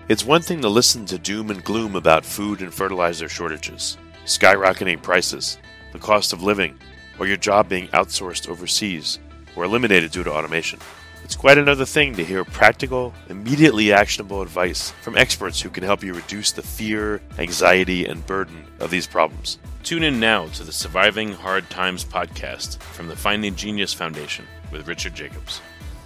It's one thing to listen to doom and gloom about food and fertilizer shortages, skyrocketing prices, the cost of living, or your job being outsourced overseas or eliminated due to automation. It's quite another thing to hear practical, immediately actionable advice from experts who can help you reduce the fear, anxiety, and burden of these problems. Tune in now to the Surviving Hard Times podcast from the Finding Genius Foundation with Richard Jacobs.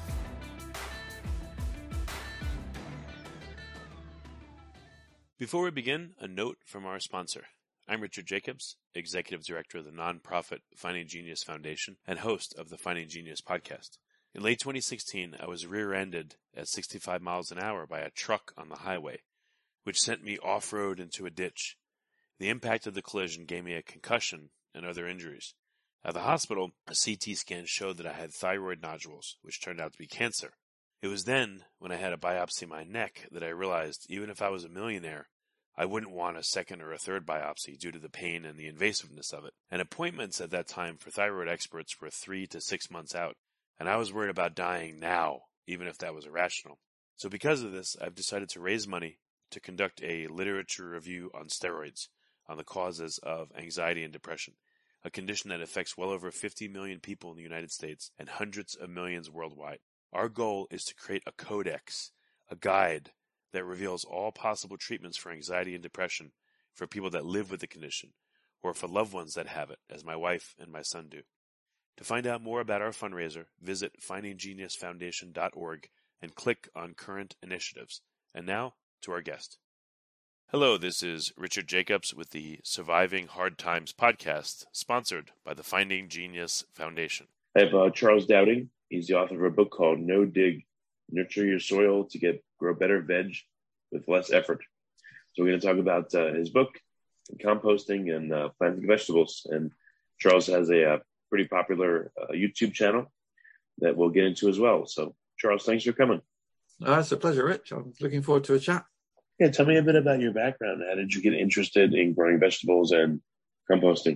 Before we begin, a note from our sponsor. I'm Richard Jacobs, Executive Director of the nonprofit Finding Genius Foundation and host of the Finding Genius podcast. In late 2016, I was rear-ended at 65 miles an hour by a truck on the highway, which sent me off-road into a ditch. The impact of the collision gave me a concussion and other injuries. At the hospital, a CT scan showed that I had thyroid nodules, which turned out to be cancer. It was then, when I had a biopsy of my neck, that I realized even if I was a millionaire, I wouldn't want a second or a third biopsy due to the pain and the invasiveness of it. And appointments at that time for thyroid experts were 3 to 6 months out, and I was worried about dying now, even if that was irrational. So because of this, I've decided to raise money to conduct a literature review on steroids, on the causes of anxiety and depression, a condition that affects well over 50 million people in the United States and hundreds of millions worldwide. Our goal is to create a codex, a guide that reveals all possible treatments for anxiety and depression for people that live with the condition, or for loved ones that have it, as my wife and my son do. To find out more about our fundraiser, visit findinggeniusfoundation.org and click on Current Initiatives. And now, to our guest. Hello, this is Richard Jacobs with the Surviving Hard Times podcast, sponsored by the Finding Genius Foundation. I have Charles Dowding. He's the author of a book called No Dig, Nurture Your Soil to Grow Better Veg with Less Effort. So we're going to talk about his book, and composting and planting vegetables. And Charles has a pretty popular YouTube channel that we'll get into as well. So Charles, thanks for coming. It's a pleasure, Rich. I'm looking forward to a chat. Yeah, tell me a bit about your background. How did you get interested in growing vegetables and composting?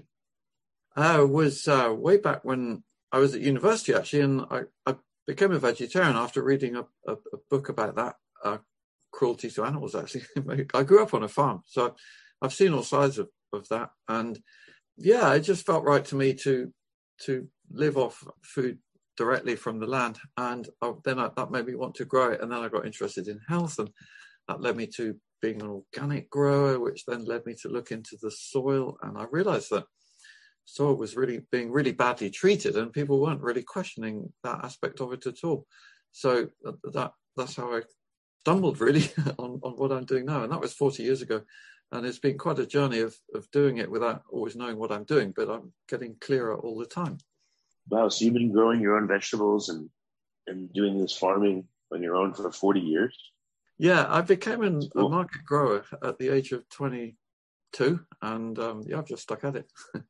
I was way back when I was at university, actually, and I became a vegetarian after reading a book about that, cruelty to animals, actually. I grew up on a farm, so I've seen all sides of that. And yeah, it just felt right to me to live off food directly from the land. And that made me want to grow it. And then I got interested in health, and that led me to being an organic grower, which then led me to look into the soil. And I realized that soil was being really badly treated, and people weren't really questioning that aspect of it at all. So that's how I stumbled really on what I'm doing now. And that was 40 years ago. And it's been quite a journey of doing it without always knowing what I'm doing, but I'm getting clearer all the time. Wow, so you've been growing your own vegetables and doing this farming on your own for 40 years? Yeah, I became a market grower at the age of 22, and I've just stuck at it.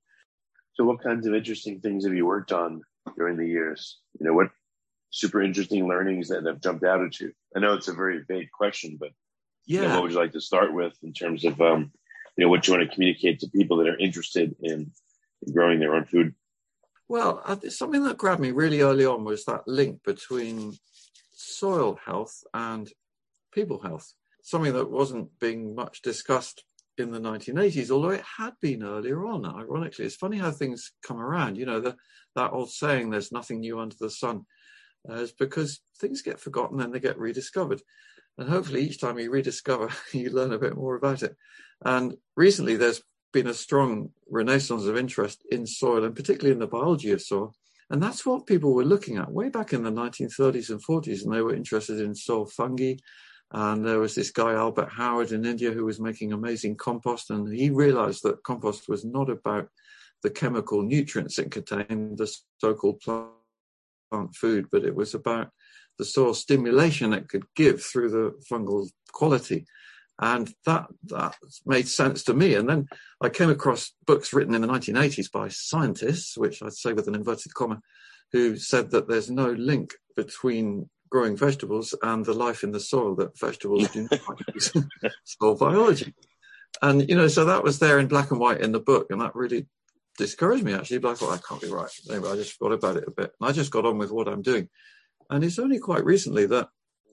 So what kinds of interesting things have you worked on during the years? What super interesting learnings that have jumped out at you? I know it's a very vague question, but what would you like to start with in terms of what you want to communicate to people that are interested in growing their own food? Well, something that grabbed me really early on was that link between soil health and people health, something that wasn't being much discussed in the 1980s, although it had been earlier on. Ironically, it's funny how things come around. That old saying, there's nothing new under the sun, is because things get forgotten and they get rediscovered. And hopefully each time you rediscover, you learn a bit more about it. And recently there's been a strong renaissance of interest in soil, and particularly in the biology of soil. And that's what people were looking at way back in the 1930s and 40s, and they were interested in soil fungi. And there was this guy, Albert Howard, in India, who was making amazing compost. And he realized that compost was not about the chemical nutrients it contained, the so-called plant food, but it was about the soil stimulation it could give through the fungal quality. And that made sense to me. And then I came across books written in the 1980s by scientists, which I'd say with an inverted comma, who said that there's no link between growing vegetables and the life in the soil, that vegetables do not use soil biology. And, so that was there in black and white in the book, and that really discouraged me, actually. But I thought, that can't be right. Anyway, I just forgot about it a bit. And I just got on with what I'm doing. And it's only quite recently that,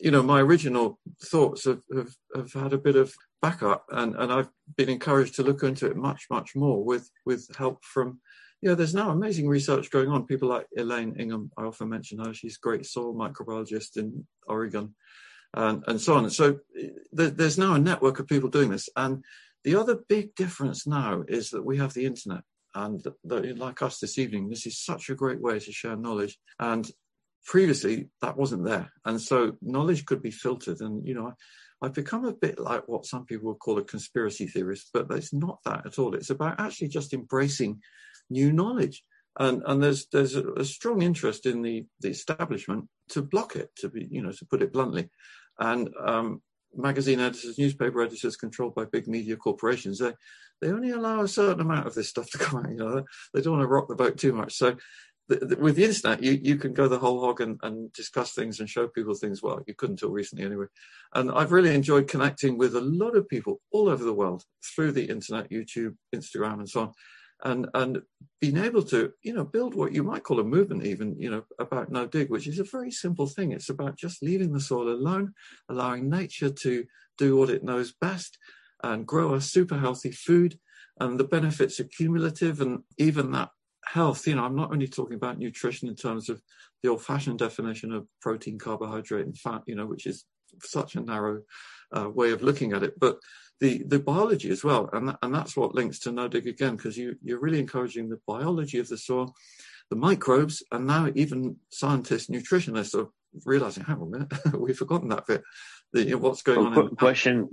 my original thoughts have had a bit of backup, and I've been encouraged to look into it much, much more with help from, there's now amazing research going on. People like Elaine Ingham, I often mention her, she's a great soil microbiologist in Oregon, and so on. So there's now a network of people doing this. And the other big difference now is that we have the internet. And like us this evening, this is such a great way to share knowledge. And previously, that wasn't there. And so knowledge could be filtered. And, I've become a bit like what some people would call a conspiracy theorist, but it's not that at all. It's about actually just embracing new knowledge. And there's a strong interest in the establishment to block it, to put it bluntly. And magazine editors, newspaper editors controlled by big media corporations, they only allow a certain amount of this stuff to come out. They don't want to rock the boat too much. So with the internet, you can go the whole hog and discuss things and show people things. Well, you couldn't until recently anyway. And I've really enjoyed connecting with a lot of people all over the world through the internet, YouTube, Instagram, and so on. And being able to, build what you might call a movement even, about no dig, which is a very simple thing. It's about just leaving the soil alone, allowing nature to do what it knows best and grow a super healthy food. And the benefits are cumulative, and even that health, I'm not only talking about nutrition in terms of the old-fashioned definition of protein, carbohydrate, and fat, which is such a narrow way of looking at it, but the biology as well, and that's what links to no dig again, because you're really encouraging the biology of the soil, the microbes, and now even scientists, nutritionists are realizing, hang on a minute, we've forgotten that bit. What's going on? Question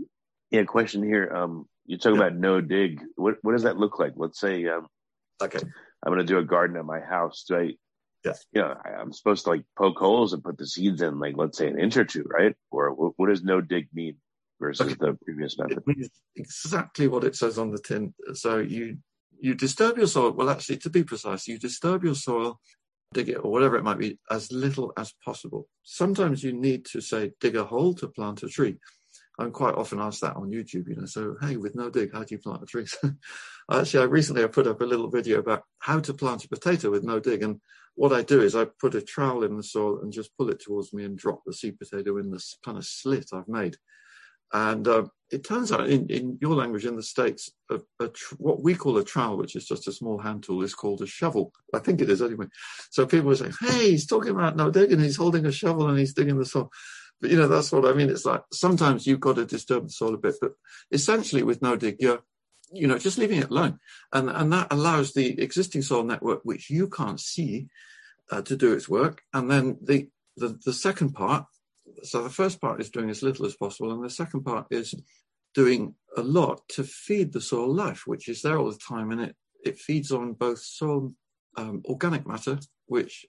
here. You talk about no dig. What does that look like? Let's say, okay, I'm going to do a garden at my house. Do I? Yeah. I'm supposed to poke holes and put the seeds in, let's say an inch or two, right? Or what does no dig mean versus the previous method? It means exactly what it says on the tin. So you disturb your soil. Well, actually, to be precise, you disturb your soil, dig it, or whatever it might be, as little as possible. Sometimes you need to, say, dig a hole to plant a tree. I'm quite often asked that on YouTube, so, hey, with no dig, how do you plant a tree? Actually, I put up a little video about how to plant a potato with no dig. And what I do is I put a trowel in the soil and just pull it towards me and drop the seed potato in this kind of slit I've made. And it turns out in your language in the States, what we call a trowel, which is just a small hand tool, is called a shovel. I think it is anyway. So people will say, hey, he's talking about no dig and he's holding a shovel and he's digging the soil. But, that's what I mean. It's like sometimes you've got to disturb the soil a bit, but essentially with no dig, you're, just leaving it alone. And that allows the existing soil network, which you can't see, to do its work. And then the second part, so the first part is doing as little as possible. And the second part is doing a lot to feed the soil life, which is there all the time. And it feeds on both soil organic matter, which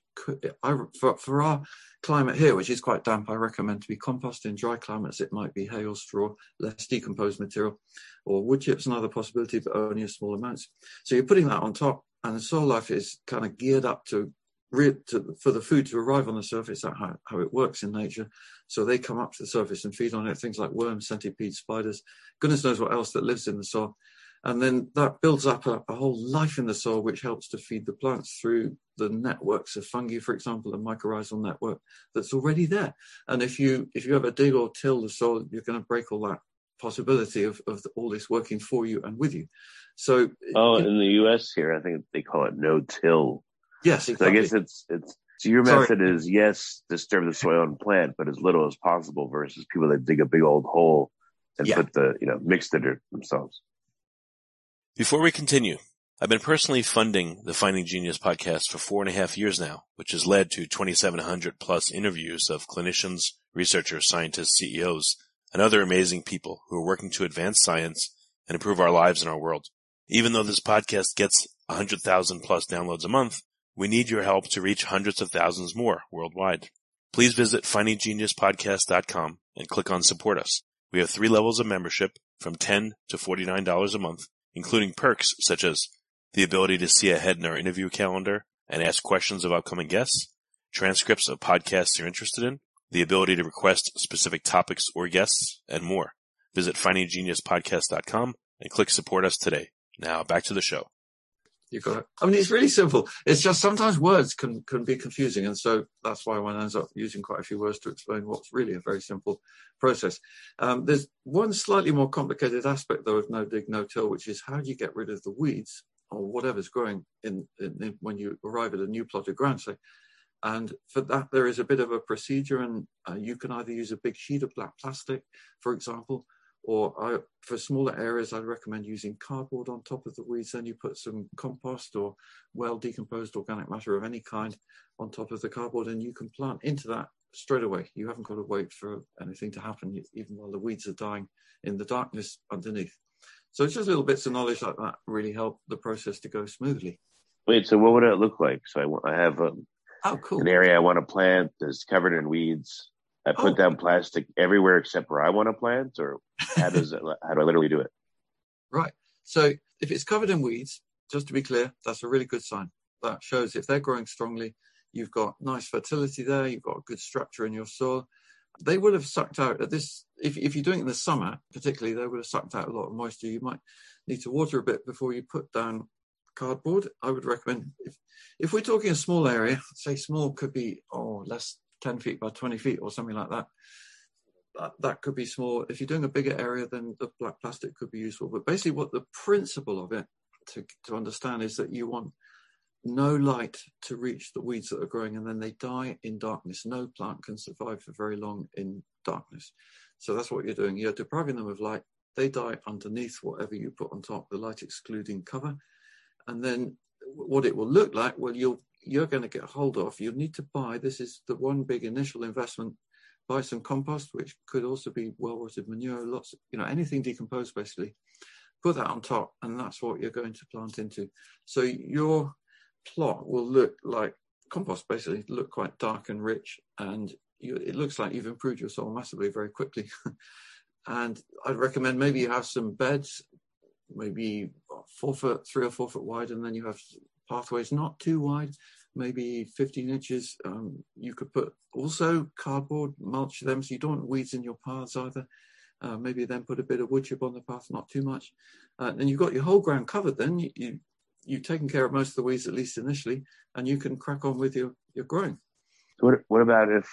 for our climate here, which is quite damp, I recommend to be compost. In dry climates, it might be hay or straw, less decomposed material, or wood chips, another possibility, but only in small amounts. So you're putting that on top, and the soil life is kind of geared up for the food to arrive on the surface. That's how it works in nature. So they come up to the surface and feed on it, things like worms, centipedes, spiders, goodness knows what else that lives in the soil. And then that builds up a whole life in the soil, which helps to feed the plants through the networks of fungi, for example, a mycorrhizal network that's already there. And if you ever dig or till the soil, you're going to break all that possibility of all this working for you and with you. So, in the U.S. here, I think they call it no-till. Yes, exactly. So I guess it's so your method is, yes, disturb the soil and plant, but as little as possible, versus people that dig a big old hole and put mix the dirt themselves. Before we continue, I've been personally funding the Finding Genius podcast for 4.5 years now, which has led to 2,700 plus interviews of clinicians, researchers, scientists, CEOs, and other amazing people who are working to advance science and improve our lives and our world. Even though this podcast gets 100,000 plus downloads a month, we need your help to reach hundreds of thousands more worldwide. Please visit findinggeniuspodcast.com and click on Support Us. We have 3 levels of membership from $10 to $49 a month, including perks such as the ability to see ahead in our interview calendar and ask questions of upcoming guests, transcripts of podcasts you're interested in, the ability to request specific topics or guests, and more. Visit findinggeniuspodcast.com and click Support Us today. Now back to the show. I mean, it's really simple. It's just sometimes words can be confusing. And so that's why one ends up using quite a few words to explain what's really a very simple process. There's one slightly more complicated aspect, though, of no dig, no till, which is how do you get rid of the weeds or whatever's growing in when you arrive at a new plot of ground, say. And for that, there is a bit of a procedure, and you can either use a big sheet of black plastic, for example, or for smaller areas, I'd recommend using cardboard on top of the weeds. Then you put some compost or well-decomposed organic matter of any kind on top of the cardboard, and you can plant into that straight away. You haven't got to wait for anything to happen, even while the weeds are dying in the darkness underneath. So it's just little bits of knowledge like that really help the process to go smoothly. Wait, so what would it look like? So I have cool. An area I want to plant that's covered in weeds. I put down plastic everywhere except where I want to plant, or how do I literally do it? Right. So if it's covered in weeds, just to be clear, that's a really good sign. That shows if they're growing strongly, you've got nice fertility there, you've got a good structure in your soil. They would have sucked out at this, if you're doing it in the summer, particularly, they would have sucked out a lot of moisture. You might need to water a bit before you put down cardboard. I would recommend, if we're talking a small area, say small could be less 10 feet by 20 feet or something like that. That could be small. If you're doing a bigger area, then the black plastic could be useful. But basically what the principle of it to understand is that you want no light to reach the weeds that are growing, and then they die in darkness. No plant can survive for very long in darkness. So that's what you're doing. You're depriving them of light. They die underneath whatever you put on top, the light excluding cover. And then what it will look like, well, you're going to get hold of, you'll need to buy, this is the one big initial investment, buy some compost, which could also be well-rotted manure, lots, anything decomposed basically. Put that on top, and that's what you're going to plant into. So your plot will look like compost, basically, look quite dark and rich, and it looks like you've improved your soil massively very quickly. And I'd recommend maybe you have some beds, maybe 3 or 4 foot wide, and then you have pathways not too wide, maybe 15 inches. You could put also cardboard, mulch them, so you don't want weeds in your paths either. Maybe then put a bit of wood chip on the path, not too much. And you've got your whole ground covered then. You've taken care of most of the weeds, at least initially, and you can crack on with your growing. What about if,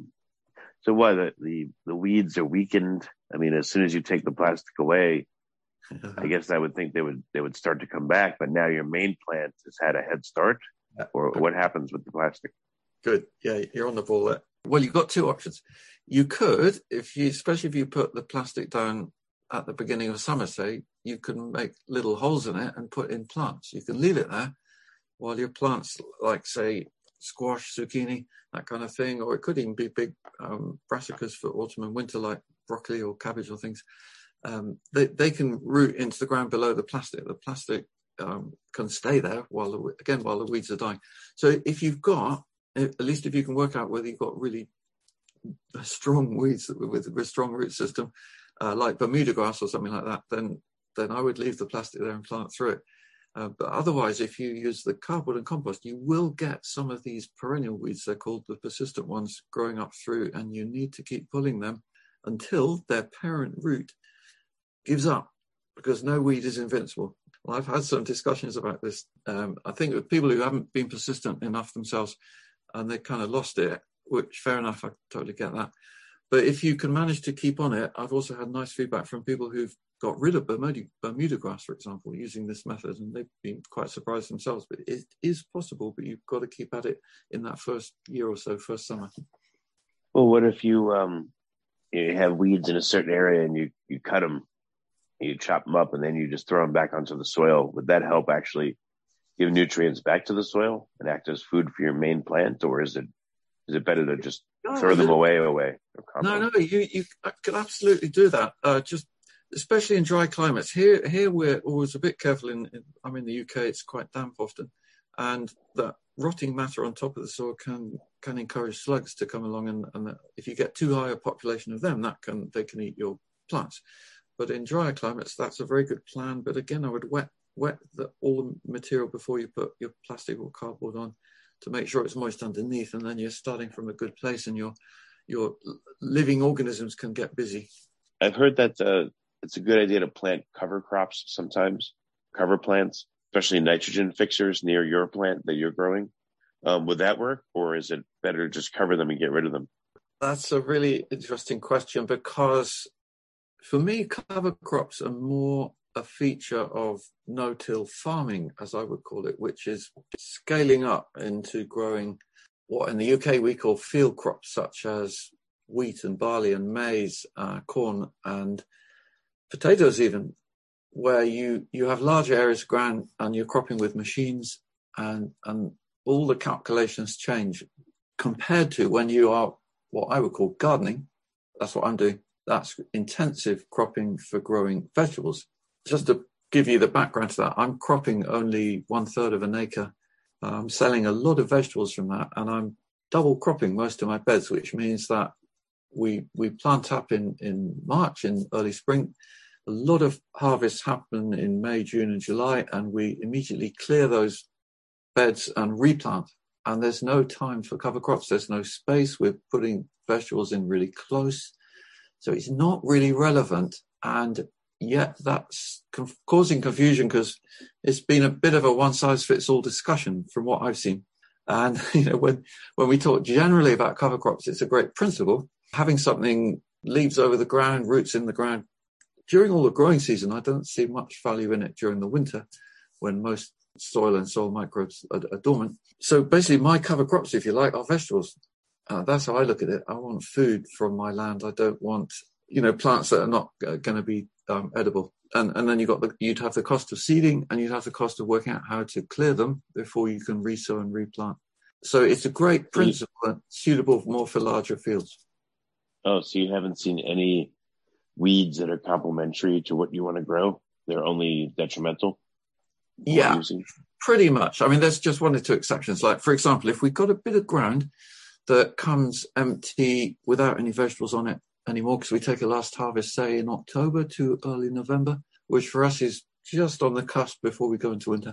the weeds are weakened? I mean, as soon as you take the plastic away, I guess I would think they would start to come back, but now your main plant has had a head start, or what happens with the plastic? Good. Yeah, you're on the ball there. Well, you've got 2 options. You could, especially if you put the plastic down at the beginning of summer, say, you can make little holes in it and put in plants. You can leave it there while your plants, like, say, squash, zucchini, that kind of thing, or it could even be big brassicas for autumn and winter, like broccoli or cabbage or things. They can root into the ground below the plastic. The plastic can stay there while the weeds are dying. So if you've got, at least if you can work out whether you've got really strong weeds with strong root system, like Bermuda grass or something like that, then I would leave the plastic there and plant through it. But otherwise, if you use the cardboard and compost, you will get some of these perennial weeds, they're called the persistent ones, growing up through, and you need to keep pulling them until their parent root gives up, because no weed is invincible. Well, I've had some discussions about this. I think with people who haven't been persistent enough themselves and they kind of lost it, which fair enough, I totally get that. But if you can manage to keep on it, I've also had nice feedback from people who've got rid of Bermuda grass, for example, using this method, and they've been quite surprised themselves. But it is possible, but you've got to keep at it in that first year or so, first summer. Well, what if you have weeds in a certain area and you cut them, you chop them up, and then you just throw them back onto the soil? Would that help actually give nutrients back to the soil and act as food for your main plant, or is it better to just throw them away? No, you could absolutely do that. Just especially in dry climates. Here we're always a bit careful. I'm in the UK. It's quite damp often, and that rotting matter on top of the soil can encourage slugs to come along, and if you get too high a population of them, they can eat your plants. But in drier climates, that's a very good plan. But again, I would wet all the material before you put your plastic or cardboard on, to make sure it's moist underneath, and then you're starting from a good place, and your living organisms can get busy. I've heard that it's a good idea to plant cover crops sometimes, cover plants. especially nitrogen fixers near your plant that you're growing. Would that work, or is it better to just cover them and get rid of them? That's a really interesting question, because for me, cover crops are more a feature of no-till farming, as I would call it, which is scaling up into growing what in the UK we call field crops, such as wheat and barley and maize, corn and potatoes even, where you have large areas of ground and you're cropping with machines, and all the calculations change compared to when you are what I would call gardening. That's what I'm doing. That's intensive cropping for growing vegetables. Just to give you the background to that, I'm cropping only 1/3 of an acre. I'm selling a lot of vegetables from that, and I'm double cropping most of my beds, which means that we plant up in March, in early spring. A lot of harvests happen in May, June and July, and we immediately clear those beds and replant. And there's no time for cover crops. There's no space. We're putting vegetables in really close. So it's not really relevant. And yet that's causing confusion, because it's been a bit of a one-size-fits-all discussion from what I've seen. And when we talk generally about cover crops, it's a great principle. Having something leaves over the ground, roots in the ground, during all the growing season, I don't see much value in it during the winter, when most soil and soil microbes are dormant. So basically my cover crops, if you like, are vegetables. That's how I look at it. I want food from my land. I don't want, plants that are not going to be edible. And then you'd have the cost of seeding, and you'd have the cost of working out how to clear them before you can resow and replant. So it's a great principle, and suitable more for larger fields. Oh, so you haven't seen any weeds that are complementary to what you want to grow? They're only detrimental? Yeah, pretty much. I mean, there's just one or two exceptions. Like, for example, if we've got a bit of ground that comes empty without any vegetables on it anymore, because we take a last harvest, say, in October to early November, which for us is just on the cusp before we go into winter,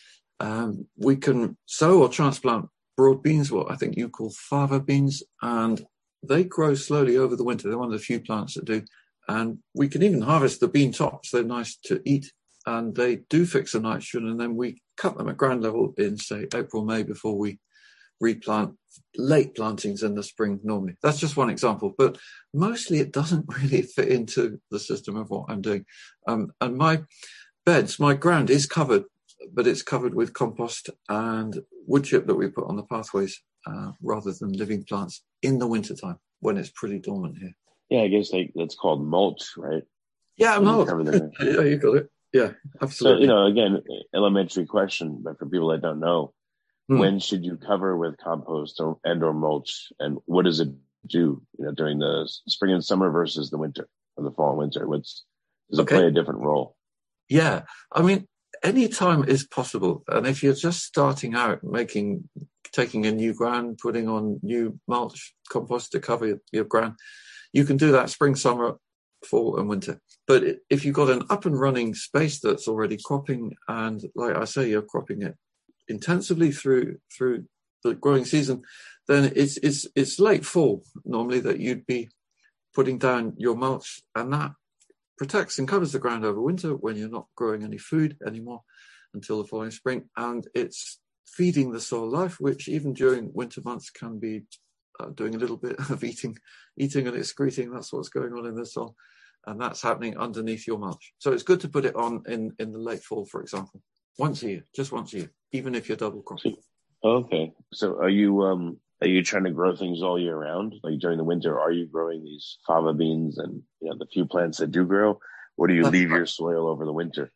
we can sow or transplant broad beans, what I think you call fava beans, and they grow slowly over the winter. They're one of the few plants that do. And we can even harvest the bean tops. They're nice to eat, and they do fix the nitrogen, and then we cut them at ground level in, say, April, May, before we replant late plantings in the spring normally. That's just one example, but mostly it doesn't really fit into the system of what I'm doing. And my beds, my ground is covered, but it's covered with compost and wood chip that we put on the pathways, rather than living plants in the wintertime when it's pretty dormant here. Yeah, I guess that's called mulch, right? Yeah, mulch. Yeah, you got it. Yeah, absolutely. So, again, elementary question, but for people that don't know, when should you cover with compost or mulch, and what does it do, during the spring and summer versus the winter, or the fall and winter? Does it play a different role? Yeah, I mean, any time is possible. And if you're just starting out taking a new ground, putting on new mulch, compost to cover your ground, you can do that spring, summer, fall and winter. But if you've got an up and running space that's already cropping, and like I say, you're cropping it intensively through the growing season, then it's late fall normally that you'd be putting down your mulch, and that protects and covers the ground over winter when you're not growing any food anymore until the following spring. And it's feeding the soil life, which even during winter months can be doing a little bit of eating and excreting. That's what's going on in the soil, and that's happening underneath your mulch. So it's good to put it on in the late fall, for example, once a year, even if you're double cropping. Okay, so are you trying to grow things all year round? Like during the winter, are you growing these fava beans and the few plants that do grow, or do you leave your soil over the winter?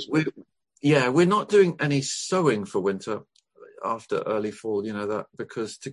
We're not doing any sowing for winter after early fall. That because to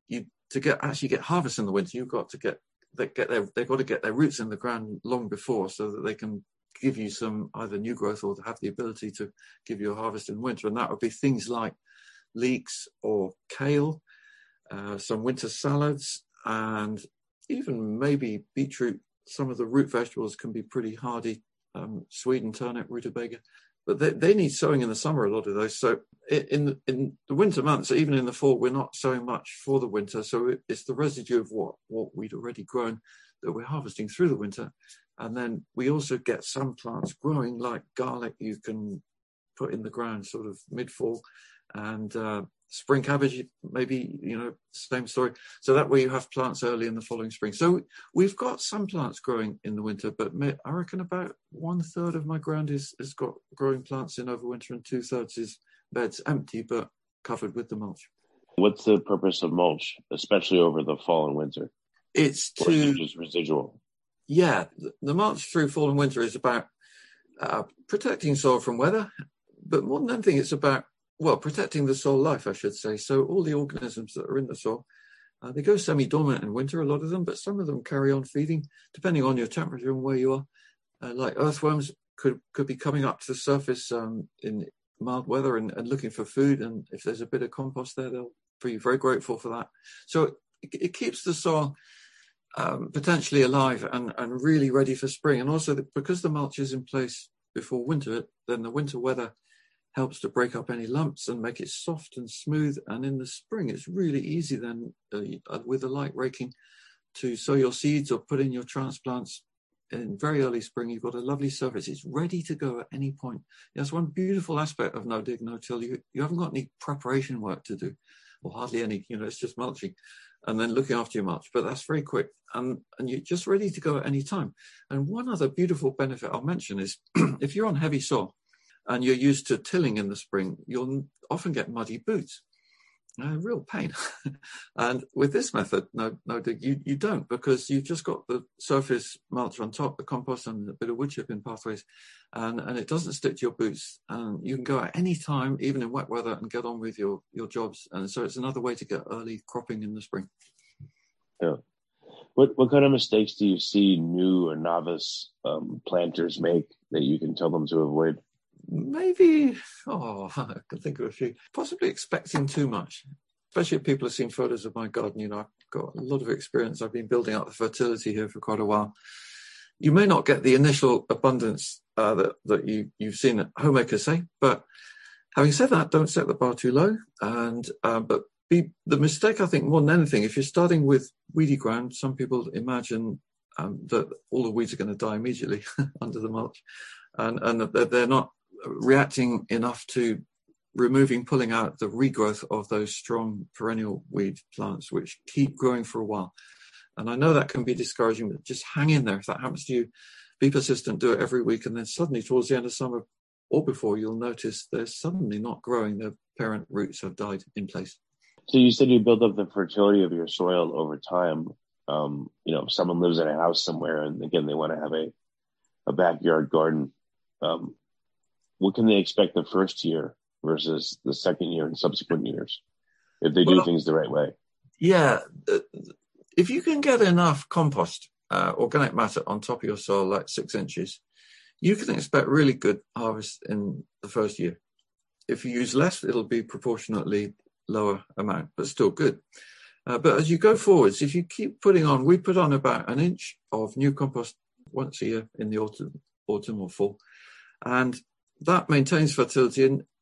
get harvest in the winter, you've got to they've got to get their roots in the ground long before, so that they can give you some either new growth or to have the ability to give you a harvest in winter. And that would be things like leeks or kale, some winter salads, and even maybe beetroot. Some of the root vegetables can be pretty hardy, Sweden turnip, rutabaga, but they need sowing in the summer, a lot of those. So in the winter months, even in the fall, we're not sowing much for the winter. So it's the residue of what we'd already grown that we're harvesting through the winter. And then we also get some plants growing, like garlic. You can put in the ground sort of mid-fall, and spring cabbage, maybe, same story. So that way you have plants early in the following spring. So we've got some plants growing in the winter, but I reckon about 1/3 of my ground has got growing plants in over winter, and 2/3 is beds empty but covered with the mulch. What's the purpose of mulch, especially over the fall and winter? It's or is it just residual? Yeah, the mulch through fall and winter is about protecting soil from weather, but more than anything, it's about, protecting the soil life, I should say. So all the organisms that are in the soil, they go semi-dormant in winter, a lot of them, but some of them carry on feeding, depending on your temperature and where you are. Like earthworms could be coming up to the surface in mild weather and looking for food, and if there's a bit of compost there, they'll be very grateful for that. So it keeps the soil potentially alive and really ready for spring. And also because the mulch is in place before winter, then the winter weather helps to break up any lumps and make it soft and smooth. And in the spring, it's really easy then with the light raking to sow your seeds or put in your transplants. In very early spring, you've got a lovely surface. It's ready to go at any point. That's one beautiful aspect of no dig, no till. You haven't got any preparation work to do, or hardly any. It's just mulching and then looking after your mulch. But that's very quick, and you're just ready to go at any time. And one other beautiful benefit I'll mention is if you're on heavy soil and you're used to tilling in the spring, you'll often get muddy boots. Real pain. And with this method, no dig, you don't, because you've just got the surface mulch on top, the compost and a bit of wood chip in pathways, and it doesn't stick to your boots. And you can go at any time, even in wet weather, and get on with your jobs. And so it's another way to get early cropping in the spring. Yeah. What kind of mistakes do you see new or novice planters make that you can tell them to avoid? Maybe, I can think of a few. Possibly expecting too much, especially if people have seen photos of my garden. I've got a lot of experience. I've been building up the fertility here for quite a while. You may not get the initial abundance that you've seen at homemakers say, but having said that, don't set the bar too low. And but the mistake, I think, more than anything, if you're starting with weedy ground, some people imagine that all the weeds are going to die immediately under the mulch, and that they're not reacting enough to pulling out the regrowth of those strong perennial weed plants, which keep growing for a while. And I know that can be discouraging, but just hang in there. If that happens to you, be persistent, do it every week, and then suddenly towards the end of summer or before, you'll notice they're suddenly not growing. Their parent roots have died in place. So you said you build up the fertility of your soil over time. If someone lives in a house somewhere and again, they want to have a backyard garden, what can they expect the first year versus the second year and subsequent years if they do things the right way? Yeah. If you can get enough compost, organic matter on top of your soil, like 6 inches, you can expect really good harvest in the first year. If you use less, it'll be proportionately lower amount, but still good. But as you go forwards, if you keep putting on, we put on about 1 inch of new compost once a year in the autumn or fall. And that maintains fertility,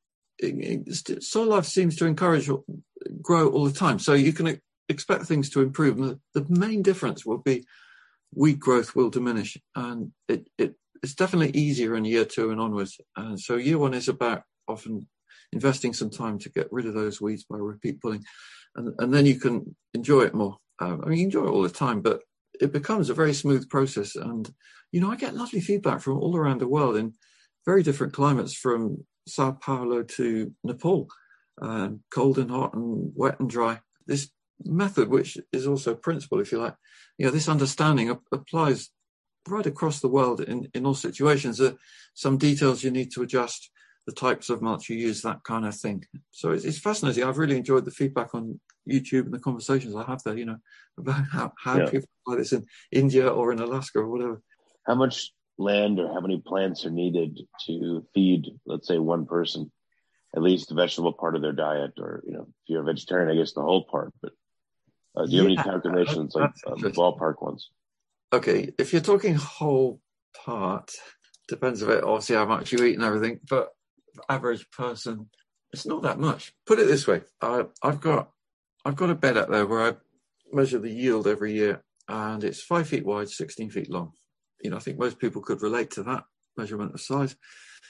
and soil life seems to encourage grow all the time. So you can expect things to improve. The main difference will be weed growth will diminish, and it's definitely easier in year 2 and onwards. And so year 1 is about often investing some time to get rid of those weeds by repeat pulling, and then you can enjoy it more. You enjoy it all the time, but it becomes a very smooth process. And I get lovely feedback from all around the world in very different climates, from Sao Paulo to Nepal, cold and hot and wet and dry. This method, which is also principle, if you like, this understanding applies right across the world in all situations. Some details you need to adjust, the types of mulch you use, that kind of thing. So it's fascinating. I've really enjoyed the feedback on YouTube and the conversations I have there, about how people apply this in India or in Alaska or whatever. How much land or how many plants are needed to feed, let's say, one person, at least the vegetable part of their diet, or if you're a vegetarian, I guess the whole part. But do you have any calculations, like ballpark ones? Okay, if you're talking whole part, depends a bit, obviously, how much you eat and everything. But average person, it's not that much. Put it this way: I've got a bed up there where I measure the yield every year, and it's 5 feet wide, 16 feet long. I think most people could relate to that measurement of size.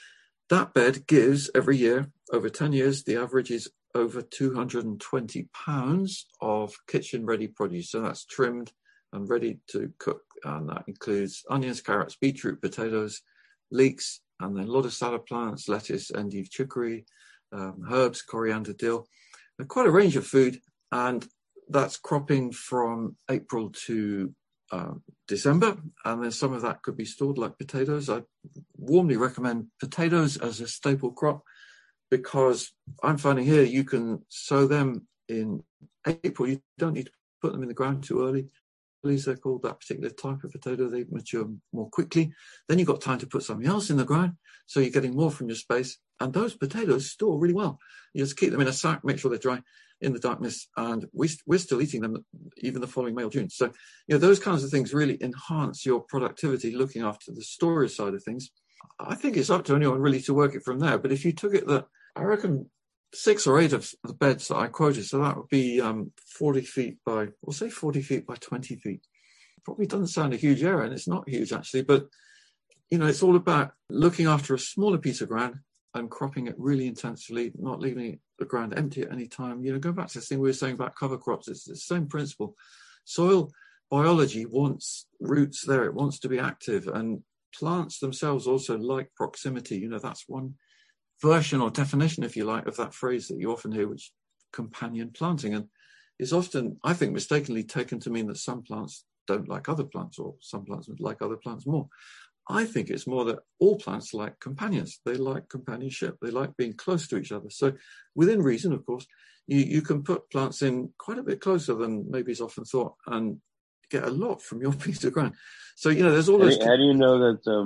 that bed gives every year, over 10 years, the average is over 220 pounds of kitchen-ready produce. So that's trimmed and ready to cook. And that includes onions, carrots, beetroot, potatoes, leeks, and then a lot of salad plants, lettuce, endive, chicory, herbs, coriander, dill. Quite a range of food. And that's cropping from April to December, and then some of that could be stored like potatoes. I warmly recommend potatoes as a staple crop because I'm finding here you can sow them in April. You don't need to put them in the ground too early. They're called that particular type of potato. They mature more quickly. Then you've got time to put something else in the ground, so you're getting more from your space. And those potatoes store really well. You just keep them in a sack, make sure they're dry in the darkness, and we're still eating them even the following May or June. So, those kinds of things really enhance your productivity looking after the storage side of things. I think it's up to anyone really to work it from there. But if you took it that, I reckon 6 or 8 of the beds that I quoted, so that would be 40 feet by, we'll say 40 feet by 20 feet. Probably doesn't sound a huge area, and it's not huge actually, but it's all about looking after a smaller piece of ground and cropping it really intensively, not leaving the ground empty at any time. Go back to this thing we were saying about cover crops. It's the same principle. Soil biology wants roots there. It wants to be active, and plants themselves also like proximity. That's one version or definition, if you like, of that phrase that you often hear, which companion planting, and is often, I think, mistakenly taken to mean that some plants don't like other plants, or some plants would like other plants more. I think it's more that all plants like companions. They like companionship. They like being close to each other. So within reason, of course, you can put plants in quite a bit closer than maybe is often thought and get a lot from your piece of ground. So, there's all those... How do you know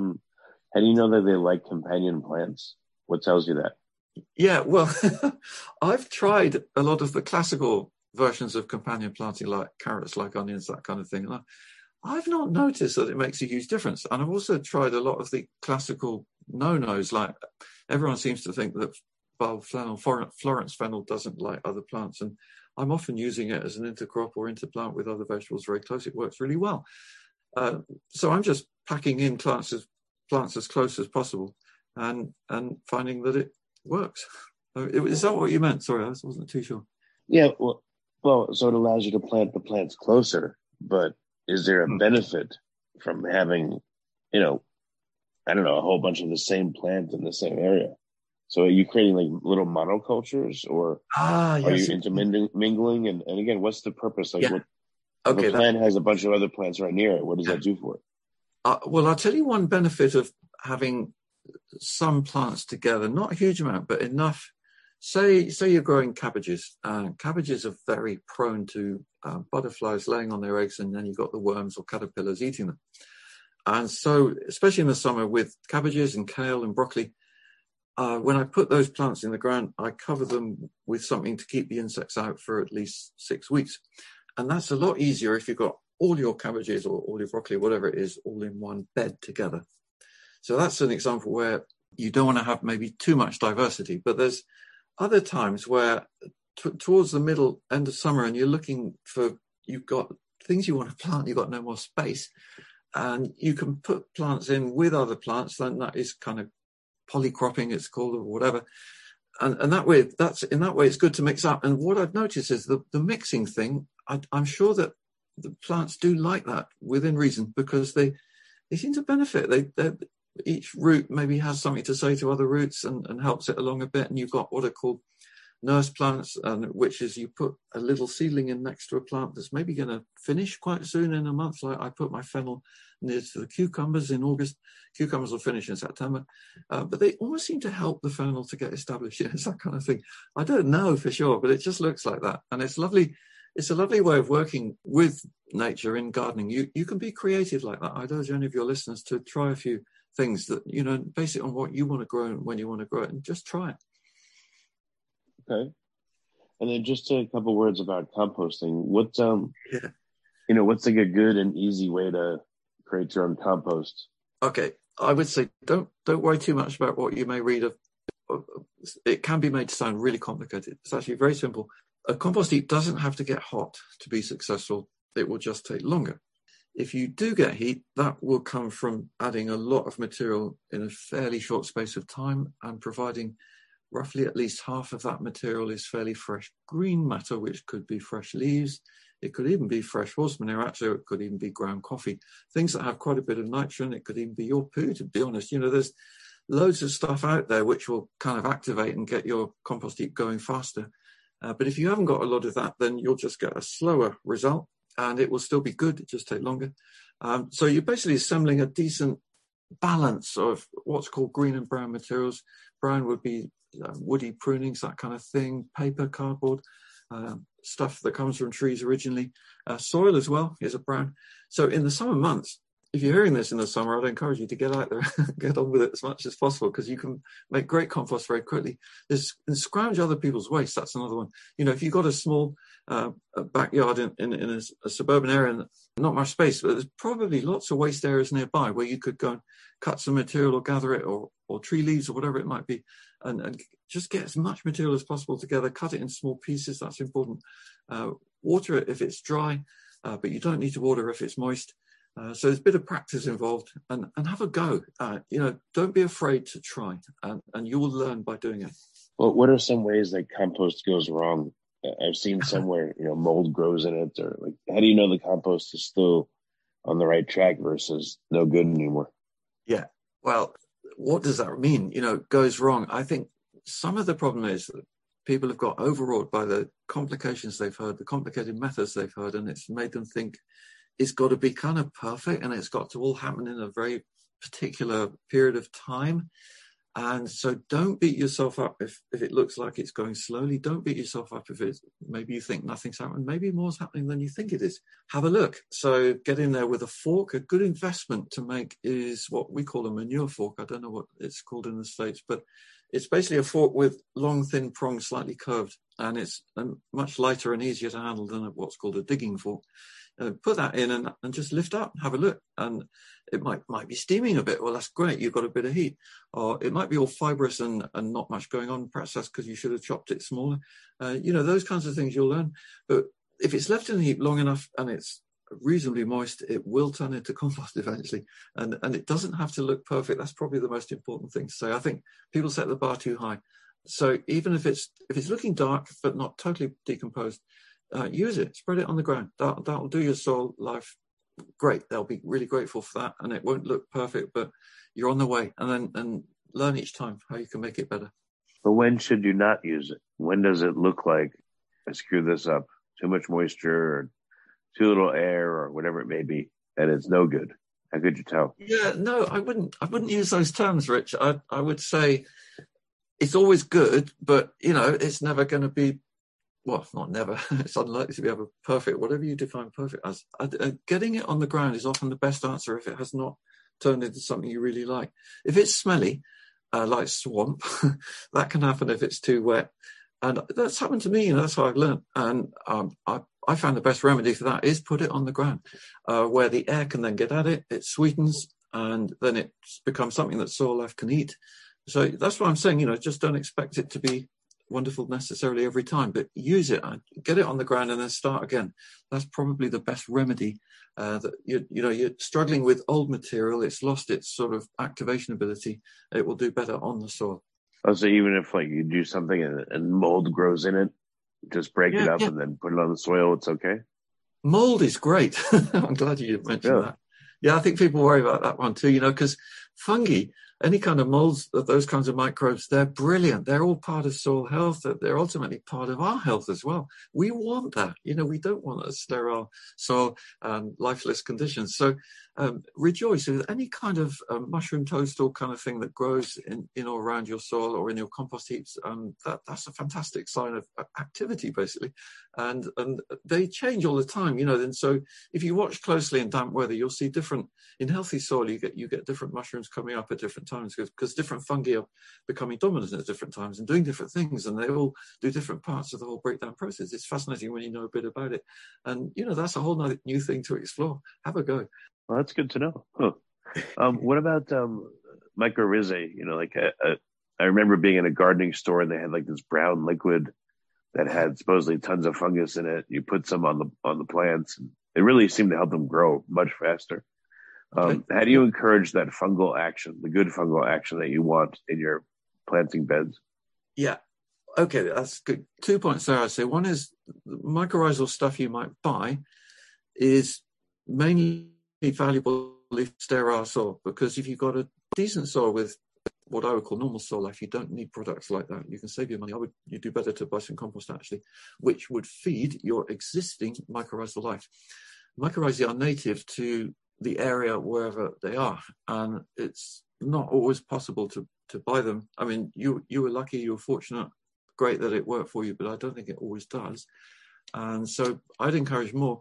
that they like companion plants? What tells you that? Yeah, well, I've tried a lot of the classical versions of companion planting, like carrots, like onions, that kind of thing. And I've not noticed that it makes a huge difference. And I've also tried a lot of the classical no-nos, like everyone seems to think that bulb fennel, Florence fennel doesn't like other plants. And I'm often using it as an intercrop or interplant with other vegetables very close. It works really well. So I'm just packing in plants as close as possible and finding that it works. Is that what you meant? Sorry, I wasn't too sure. Yeah, well, so it allows you to plant the plants closer, but is there a benefit from having, I don't know, a whole bunch of the same plant in the same area? So are you creating like little monocultures, or are you intermingling? And again, what's the purpose? Like, if a plant has a bunch of other plants right near it, what does that do for it? Well, I'll tell you one benefit of having some plants together, not a huge amount, but enough. Say you're growing cabbages. Cabbages are very prone to butterflies laying on their eggs, and then you've got the worms or caterpillars eating them. And so, especially in the summer with cabbages and kale and broccoli, when I put those plants in the ground, I cover them with something to keep the insects out for at least 6 weeks. And that's a lot easier if you've got all your cabbages or all your broccoli, whatever it is, all in one bed together. So that's an example where you don't want to have maybe too much diversity, but there's other times where towards the middle end of summer and you've got things you want to plant, you've got no more space, and you can put plants in with other plants, then that is kind of polycropping, it's called, or whatever. And that way, it's good to mix up. And what I've noticed is the mixing thing, I'm sure that the plants do like that within reason, because they seem to benefit. Each root maybe has something to say to other roots and helps it along a bit. And you've got what are called nurse plants, which is you put a little seedling in next to a plant that's maybe going to finish quite soon in a month. Like I put my fennel near to the cucumbers in August. Cucumbers will finish in September. But they almost seem to help the fennel to get established. It's that kind of thing. I don't know for sure, but it just looks like that. And it's lovely. It's a lovely way of working with nature in gardening. You can be creative like that. I'd urge any of your listeners to try a few things that, base it on what you want to grow and when you want to grow it, and just try it. Okay. And then just a couple words about composting. What's like a good and easy way to create your own compost? Okay. I would say don't worry too much about what you may read of. It can be made to sound really complicated. It's actually very simple. A compost heap doesn't have to get hot to be successful. It will just take longer. If you do get heat, that will come from adding a lot of material in a fairly short space of time and providing roughly at least half of that material is fairly fresh green matter, which could be fresh leaves. It could even be fresh horse manure, actually, it could even be ground coffee. Things that have quite a bit of nitrogen. It could even be your poo, to be honest. There's loads of stuff out there which will kind of activate and get your compost heap going faster. But if you haven't got a lot of that, then you'll just get a slower result and it will still be good. It just take longer. So you're basically assembling a decent balance of what's called green and brown materials. Brown would be woody prunings, that kind of thing, paper, cardboard, stuff that comes from trees originally. Soil as well is a brown. So in the summer months, if you're hearing this in the summer, I'd encourage you to get out there and get on with it as much as possible, because you can make great compost very quickly. And scrounge other people's waste. That's another one. If you've got a small backyard in a suburban area, not much space, but there's probably lots of waste areas nearby where you could go and cut some material or gather it, or tree leaves or whatever it might be, and just get as much material as possible together. Cut it in small pieces. That's important. Water it if it's dry, but you don't need to water if it's moist. So there's a bit of practice involved, and have a go. Don't be afraid to try, and you will learn by doing it. Well, what are some ways that compost goes wrong? I've seen somewhere, mold grows in it, or like, how do you know the compost is still on the right track versus no good anymore? Yeah. Well, what does that mean? Goes wrong. I think some of the problem is that people have got overawed by the complications they've heard, the complicated methods they've heard, and it's made them think it's got to be kind of perfect and it's got to all happen in a very particular period of time. And so don't beat yourself up if it looks like it's going slowly. Don't beat yourself up if maybe you think nothing's happening. Maybe more's happening than you think it is. Have a look. So get in there with a fork. A good investment to make is what we call a manure fork. I don't know what it's called in the States, but it's basically a fork with long, thin prongs, slightly curved, and it's much lighter and easier to handle than what's called a digging fork. Put that in and just lift up, have a look. And it might be steaming a bit. Well, that's great. You've got a bit of heat. Or it might be all fibrous and not much going on. Perhaps that's because you should have chopped it smaller. Those kinds of things you'll learn. But if it's left in the heap long enough and it's reasonably moist, it will turn into compost eventually. And it doesn't have to look perfect. That's probably the most important thing to say. I think people set the bar too high. So even if it's looking dark but not totally decomposed, use it, spread it on the ground. That'll do your soil life great. They'll be really grateful for that, and it won't look perfect, but you're on the way. And learn each time how you can make it better. But when should you not use it? When does it look like I screw this up? Too much moisture, or too little air, or whatever it may be, and it's no good. How could you tell? Yeah, no, I wouldn't use those terms, Rich. I would say it's always good, but it's never going to be. Well, not never. It's unlikely to be ever perfect, whatever you define perfect as. Getting it on the ground is often the best answer if it has not turned into something you really like. If it's smelly, like swamp, that can happen if it's too wet. And that's happened to me, that's how I've learned. And I found the best remedy for that is put it on the ground, where the air can then get at it, it sweetens, and then it becomes something that soil life can eat. So that's what I'm saying, just don't expect it to be wonderful necessarily every time, but use it, get it on the ground and then start again. That's probably the best remedy. That you're struggling with old material, it's lost its sort of activation ability. It will do better on the soil. Oh, so even if you do something and mold grows in it, just break it up and then put it on the soil, it's okay? Mold is great. I'm glad you mentioned that. Yeah, I think people worry about that one too, because fungi, any kind of molds, those kinds of microbes, they're brilliant. They're all part of soil health. They're ultimately part of our health as well. We want that. We don't want a sterile soil and lifeless conditions. So rejoice with any kind of mushroom toadstool kind of thing that grows in or around your soil or in your compost heaps. That's a fantastic sign of activity, basically. And they change all the time, And so if you watch closely in damp weather, you'll see in healthy soil, you get different mushrooms coming up at different times because different fungi are becoming dominant at different times and doing different things, and they all do different parts of the whole breakdown process. It's fascinating when you know a bit about it, and that's a whole new thing to explore. Have a go. Well, that's good to know. Huh. What about mycorrhizae? I remember being in a gardening store and they had this brown liquid that had supposedly tons of fungus in it. You put some on the plants and it really seemed to help them grow much faster. Okay. How do you encourage that fungal action, the good fungal action that you want in your planting beds? Yeah. Okay, that's good. 2 points there, I'd say. One is mycorrhizal stuff you might buy is mainly valuable if sterile soil, because if you've got a decent soil with what I would call normal soil life, you don't need products like that. You can save your money. You do better to buy some compost, actually, which would feed your existing mycorrhizal life. Mycorrhizae are native to the area wherever they are, and it's not always possible to buy them. I mean, you were lucky, you were fortunate, great that it worked for you, but I don't think it always does. And so I'd encourage more,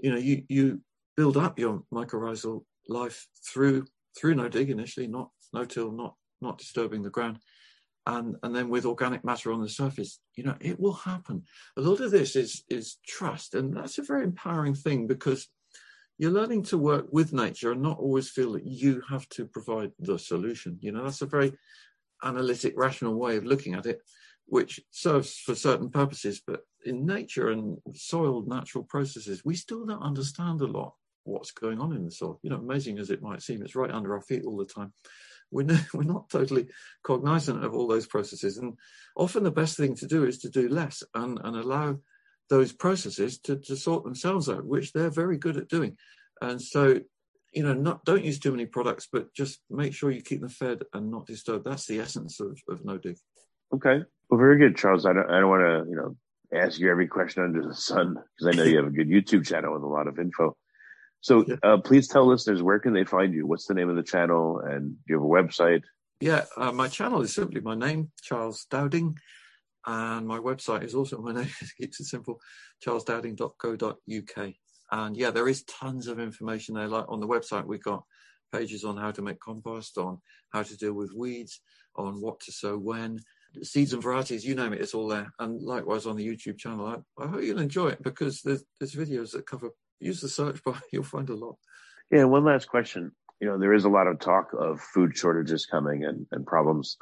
you build up your mycorrhizal life through no dig initially, not no till, not disturbing the ground, and then with organic matter on the surface, it will happen. A lot of this is trust, and that's a very empowering thing, because you're learning to work with nature and not always feel that you have to provide the solution. That's a very analytic, rational way of looking at it, which serves for certain purposes. But in nature and soil natural processes, we still don't understand a lot what's going on in the soil. Amazing as it might seem, it's right under our feet all the time. We're not totally cognizant of all those processes. And often the best thing to do is to do less and allow those processes to sort themselves out, which they're very good at doing. And so, don't use too many products, but just make sure you keep them fed and not disturbed. That's the essence of no dig. Okay. Well, very good, Charles. I don't want to, ask you every question under the sun, because I know you have a good YouTube channel with a lot of info. So please tell listeners, where can they find you? What's the name of the channel? And do you have a website? Yeah, my channel is simply my name, Charles Dowding. And my website is also my name. It keeps it simple, charlesdowding.co.uk. And yeah, there is tons of information there. Like on the website, we've got pages on how to make compost, on how to deal with weeds, on what to sow when, seeds and varieties, you name it, it's all there. And likewise on the YouTube channel. I hope you'll enjoy it, because there's videos that cover, use the search bar, you'll find a lot. Yeah, one last question. There is a lot of talk of food shortages coming and problems.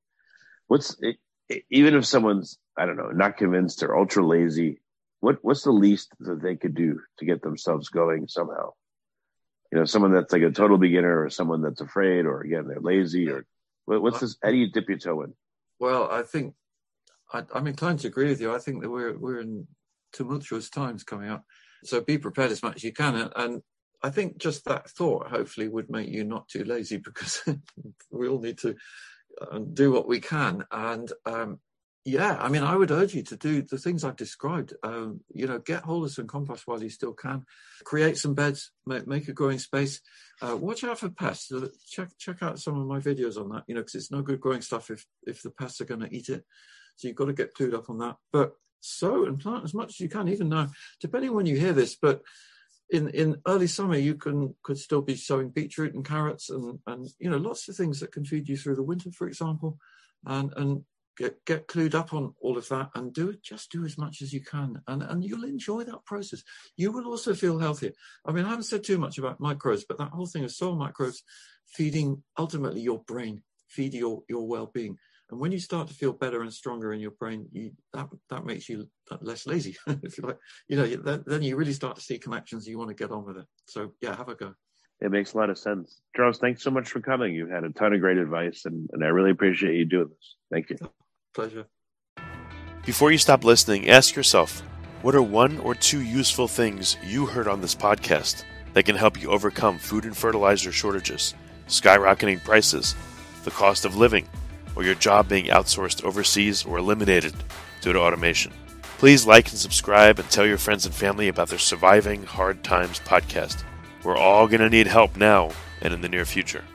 Even if someone's, I don't know, not convinced or ultra lazy, what's the least that they could do to get themselves going somehow? Someone that's like a total beginner, or someone that's afraid, or again, they're lazy, or what's this? How do you dip your toe in? Well, I think I'm inclined to agree with you. I think that we're in tumultuous times coming up. So be prepared as much as you can. And I think just that thought hopefully would make you not too lazy, because we all need to do what we can. And I would urge you to do the things I've described. Get hold of some compost while you still can. Create some beds, make a growing space. Watch out for pests. Check out some of my videos on that, because it's no good growing stuff if the pests are going to eat it. So you've got to get clued up on that. But sow and plant as much as you can, even now, depending when you hear this. But in early summer, you could still be sowing beetroot and carrots and lots of things that can feed you through the winter, for example, and get clued up on all of that, and do as much as you can, and you'll enjoy that process. You will also feel healthier. I mean, I haven't said too much about microbes, but that whole thing of soil microbes feeding ultimately your brain, feed your well-being. And when you start to feel better and stronger in your brain, that makes you less lazy, if you like. Then you really start to see connections. You want to get on with it. So yeah, have a go. It makes a lot of sense. Charles, thanks so much for coming. You've had a ton of great advice, and I really appreciate you doing this. Thank you. Pleasure. Before you stop listening, ask yourself, what are 1 or 2 useful things you heard on this podcast that can help you overcome food and fertilizer shortages, skyrocketing prices, the cost of living, or your job being outsourced overseas or eliminated due to automation? Please like and subscribe, and tell your friends and family about their Surviving Hard Times podcast. We're all going to need help now and in the near future.